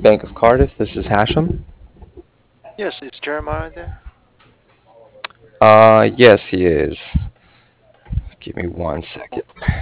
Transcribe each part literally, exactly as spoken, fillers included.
Bank of Cardiff. This is Hashem. Yes, is Jeremiah there? Uh, yes, he is. Give me one second.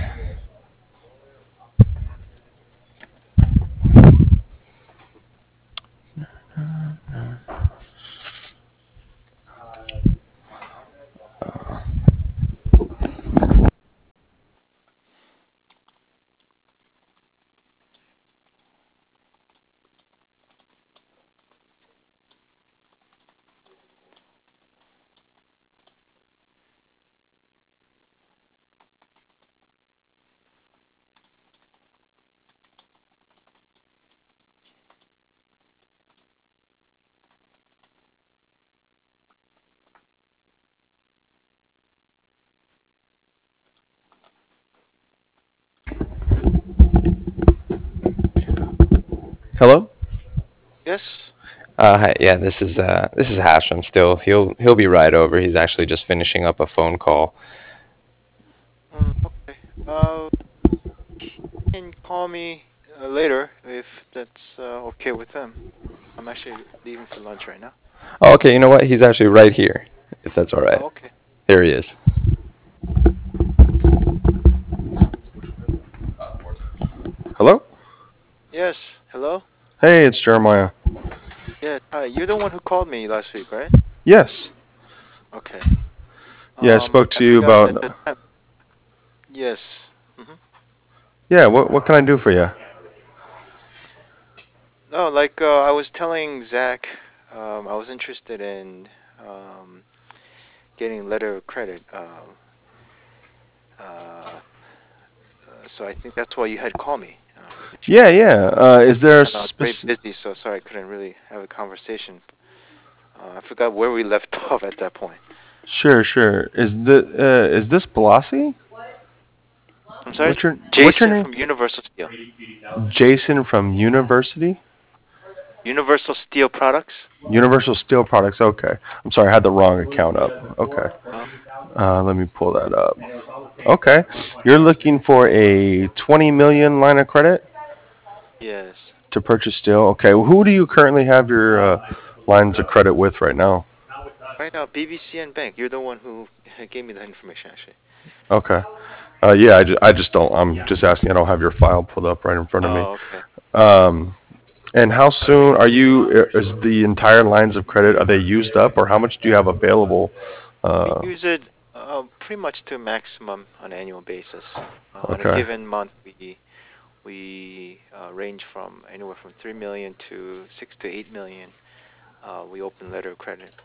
Hello. Yes. Uh, hi, yeah, this is uh, this is Hashem. Still, he'll he'll be right over. He's actually just finishing up a phone call. Um, okay. Uh, you can call me uh, later if that's uh, okay with him. I'm actually leaving for lunch right now. Oh, okay. You know what? He's actually right here. If that's all right. Oh, okay. Here he is. Hello? Yes. Hello. Hey, it's Jeremiah. Yeah. Hi. You're the one who called me last week, right? Yes. Okay. Yeah, I Um, spoke I to you forgot at the about. time. Yes. Mm-hmm. Yeah, what what can I do for you? No, like uh, I was telling Zach, um, I was interested in um, getting letter of credit. Um, uh, uh, so I think that's why you had called me. Um, if you Yeah, remember. yeah. Uh, is there a And I was very spec- busy, so sorry I couldn't really have a conversation. Uh, I forgot where we left off at that point. Sure, sure. Is the uh, is this Blasi? I'm sorry, What's your what's your Jason name? from Universal Steel. Jason from University? Universal Steel Products? Universal Steel Products. Okay. I'm sorry, I had the wrong account up. Okay. Oh, Uh, let me pull that up. Okay. You're looking for a twenty million line of credit yes. to purchase steel. Okay. Who do you currently have your uh, lines of credit with right now? Right now, B B C and Bank. You're the one who gave me that information, actually. Okay. Uh, yeah, I just, I just don't. I'm just asking. I don't have your file pulled up right in front of me. Oh, okay. Um, and how soon are you? Is the entire lines of credit are they used up, or how much do you have available? We Uh, use it uh, pretty much to maximum on an annual basis. Uh, on a okay. given month, we we uh, range from anywhere from three million to six to eight million. Uh, we open letter of credit.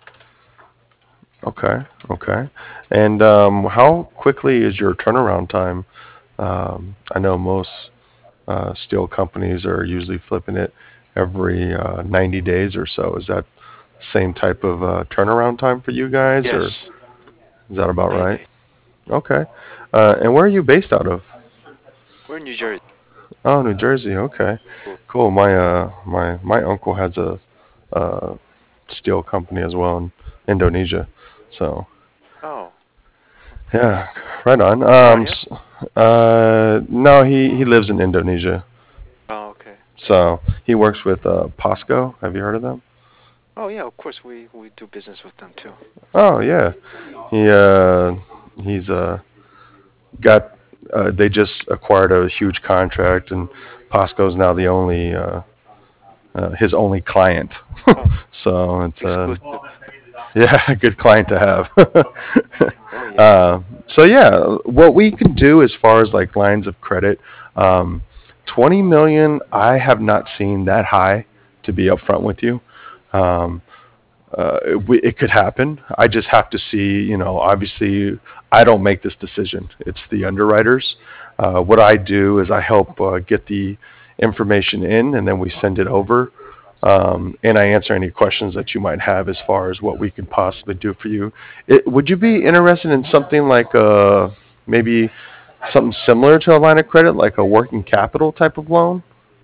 Okay. Okay. And um, how quickly is your turnaround time? Um, I know most uh, steel companies are usually flipping it every uh, ninety days or so. Is that same type of uh, turnaround time for you guys, or Yes, is that about ninety right? days. Okay. Uh, and where are you based out of? We're in New Jersey. Oh, New Jersey. Okay, Cool. cool. My uh, my my uncle has a, uh steel company as well in Indonesia. So Oh, yeah, right on. he's not Um, here? s- uh, no, he he lives in Indonesia. Oh, okay. So he works with uh, Posco. Have you heard of them? Oh, yeah, of course we we do business with them too. Oh yeah, he uh, he's uh, got. Uh, they just acquired a huge contract, and Posco's now the only uh, uh, his only client. Oh, So it's uh, exclusive. yeah, a good client to have. Oh, yeah. uh, so yeah, what we can do as far as like lines of credit, um, twenty million. I have not seen that high, to be upfront with you. Um, uh, it, we- it could happen. I just have to see. You know, obviously, I don't make this decision. It's the underwriters. Uh, what I do is I help uh, get the information in, and then we send it over, um, and I answer any questions that you might have as far as what we could possibly do for you. It, would you be interested in something like uh, maybe something similar to a line of credit, like a working capital type of loan?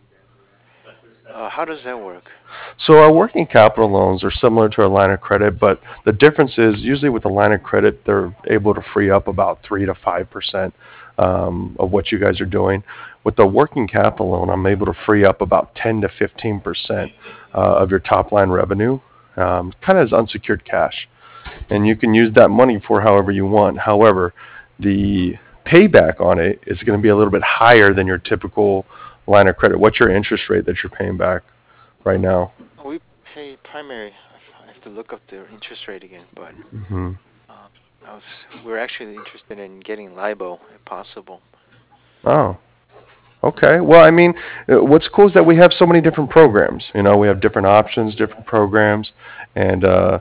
Uh, how does that work? So our working capital loans are similar to a line of credit, but the difference is usually with a line of credit, they're able to free up about three to five percent um, of what you guys are doing. With the working capital loan, I'm able to free up about ten to fifteen percent uh, of your top line revenue, um, kind of as unsecured cash. And you can use that money for however you want. However, the payback on it is going to be a little bit higher than your typical line of credit. What's your interest rate that you're paying back right now? We pay primary. I have to look up the interest rate again, but Hmm. um, I was, we're actually interested in getting LIBOR if possible. Oh, okay. Well, I mean, uh, what's cool is that we have so many different programs. You know, we have different options, different programs, and uh,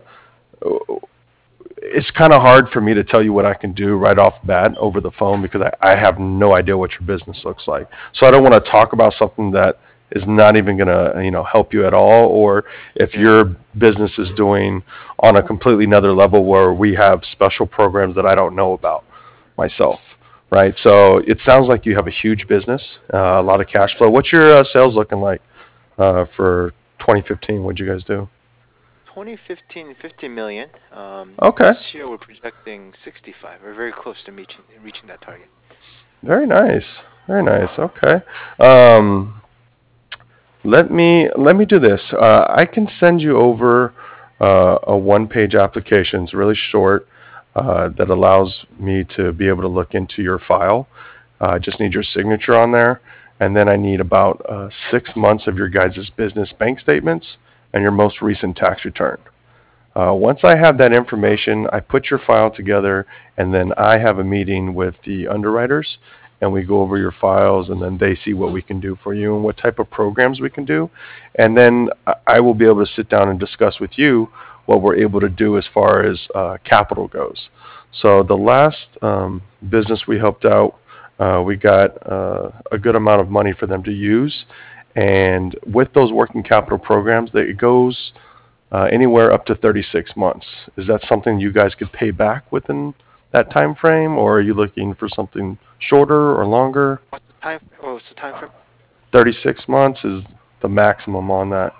it's kind of hard for me to tell you what I can do right off the bat over the phone because I, I have no idea what your business looks like. So I don't want to talk about something that is not even going to, you know, help you at all, or if Yeah. your business is doing on a completely another level where we have special programs that I don't know about myself, right? So it sounds like you have a huge business, uh, a lot of cash flow. What's your uh, sales looking like uh, for twenty fifteen? What'd you guys do? twenty fifteen, fifty million. Um, Okay. this year we're projecting sixty-five. We're very close to reaching reaching that target. Very nice. Very nice. Okay. Um, let me let me do this. Uh, I can send you over uh, a one-page application. It's really short uh, that allows me to be able to look into your file. Uh, I just need your signature on there, and then I need about uh, six months of your guys' business bank statements and your most recent tax return. Uh, once I have that information, I put your file together, and then I have a meeting with the underwriters, and we go over your files, and then they see what we can do for you and what type of programs we can do. And then I I will be able to sit down and discuss with you what we're able to do as far as uh, capital goes. So the last um, business we helped out, uh, we got uh, a good amount of money for them to use. And with those working capital programs, that it goes uh, anywhere up to thirty-six months. Is that something you guys could pay back within that time frame, or are you looking for something shorter or longer? What's the time? Oh, what's the time frame? thirty-six months is the maximum on that.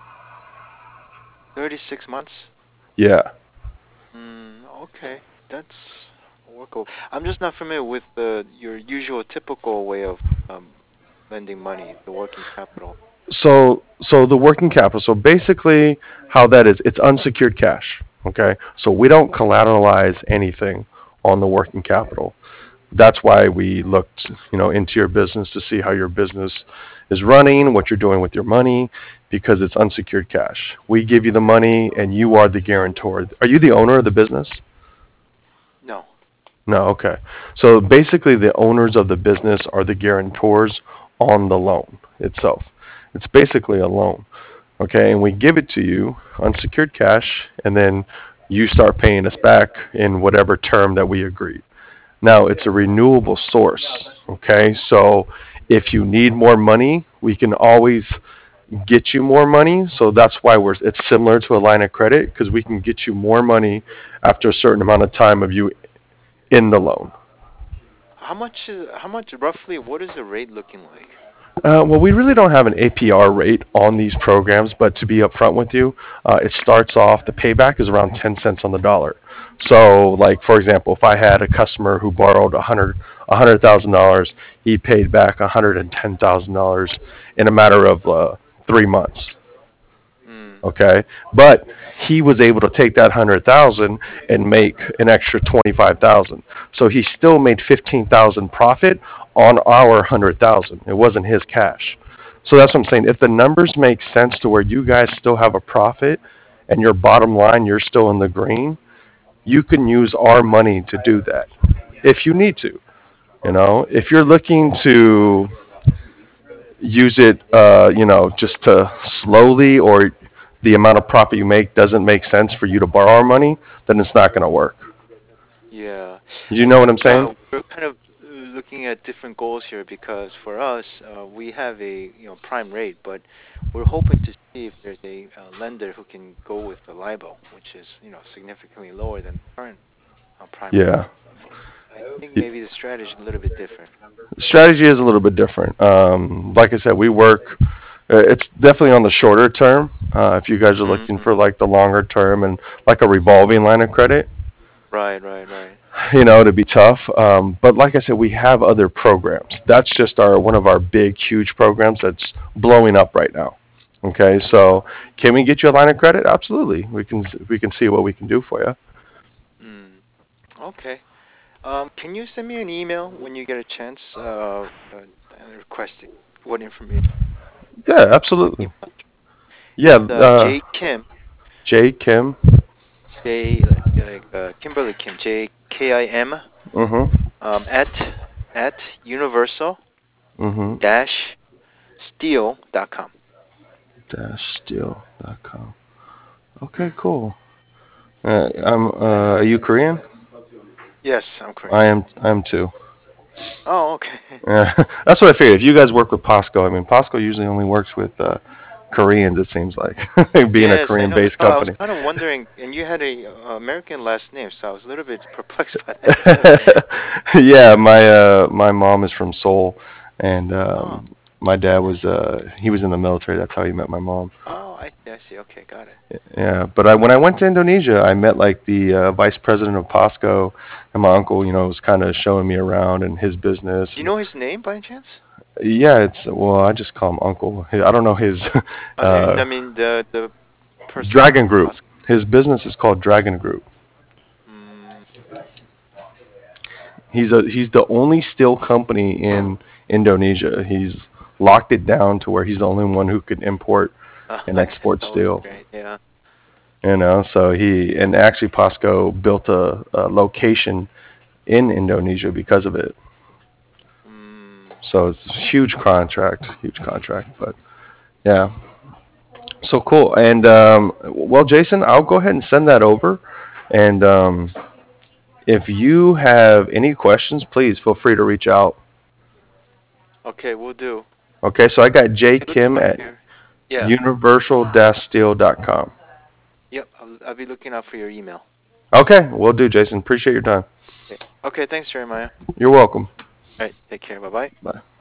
thirty-six months. Yeah. Mm, okay, that's workable. I'm just not familiar with the your usual typical way of um, lending money, the working capital. So, so the working capital. So basically, how that is, it's unsecured cash. Okay. So we don't collateralize anything on the working capital. That's why we looked, you know, into your business to see how your business is running, what you're doing with your money, because it's unsecured cash. We give you the money, and you are the guarantor. Are you the owner of the business? No. No, okay. So basically, the owners of the business are the guarantors on the loan itself. It's basically a loan, okay? And we give it to you unsecured cash, and then you start paying us back in whatever term that we agreed. Now, it's a renewable source, okay? So if you need more money, we can always get you more money. So that's why we're it's similar to a line of credit because we can get you more money after a certain amount of time of you in the loan. How much is how much roughly? What is the rate looking like? Uh, well, we really don't have an A P R rate on these programs, but to be upfront with you, uh, it starts off, the payback is around ten cents on the dollar. So, like, for example, if I had a customer who borrowed one hundred, one hundred thousand dollars, he paid back one hundred ten thousand dollars in a matter of uh, three months. Mm, Okay, but he was able to take that one hundred thousand and make an extra twenty-five thousand. So he still made fifteen thousand profit on our one hundred thousand. It wasn't his cash. So that's what I'm saying. If the numbers make sense to where you guys still have a profit and your bottom line, you're still in the green, you can use our money to do that if you need to. You know, if you're looking to use it, uh, you know, just to slowly, or the amount of profit you make doesn't make sense for you to borrow our money, then it's not going to work. yeah, You I know what think I'm saying? uh, we're kind of uh, looking at different goals here because for us, uh, we have a you know prime rate, but we're hoping to see if there's a uh, lender who can go with the LIBOR, which is you know significantly lower than the current uh, prime rate. Yeah. I think maybe the strategy is a little bit different. Strategy is a little bit different. Um, like I said, we work. Uh, it's definitely on the shorter term. Uh, if you guys are looking Hmm. for like the longer term and like a revolving line of credit, Right, right, right. you know, to be tough. Um, but like I said, we have other programs. That's just our one of our big, huge programs that's blowing up right now. Okay, so can we get you a line of credit? Absolutely. We can we can see what we can do for you. Mm, okay. Um, can you send me an email when you get a chance? Uh, uh and request what information? Yeah, My absolutely. email. Yeah, It's uh uh, J Kim J Kim. J like like uh, Kimberly Kim J K I M Mm-hmm. um at at universal Mm-hmm. dash steel dot com. Dash steel dot com. Okay, cool. Uh, I'm. Uh, are you Korean? Yes, I'm Korean. I am. I am too. Oh, okay. Yeah, that's what I figured. If you guys work with Posco, I mean, Posco usually only works with uh, Koreans. It seems like being a Yes, I know. Korean-based No, I was company. kind of wondering, and you had a uh, American last name, so I was a little bit perplexed by that. So, Yeah, my uh, my mom is from Seoul, and oh, um, my dad was uh, he was in the military. That's how he met my mom. oh, I see, I see. Okay, got it. Yeah, but I when I went to Indonesia, I met like the uh, vice president of Posco, and my uncle, you know, was kind of showing me around and his business. Do you And know his name by any chance? yeah, it's well, I just call him uncle. I don't know his I mean, I uh, mean the the person Dragon from Group. Pasco. His business is called Dragon Group. Mm, He's a he's the only steel company in Indonesia. He's locked it down to where he's the only one who could import and that's export always steel. great. Yeah. You know, so he and actually Posco built a, a location in Indonesia because of it. Mm, So it's a huge contract, huge contract. But yeah, so cool. And um, well, Jason, I'll go ahead and send that over. And um, if you have any questions, please feel free to reach out. okay, we'll do. Okay, so I got J Be looking Kim out at for your. Yeah. universal steel dot com. Yep. I'll, I'll be looking out for your email. Okay, will do, Jason. Appreciate your time. Okay. Okay. Thanks, Jeremiah. You're welcome. All right. Take care. Bye bye. Bye.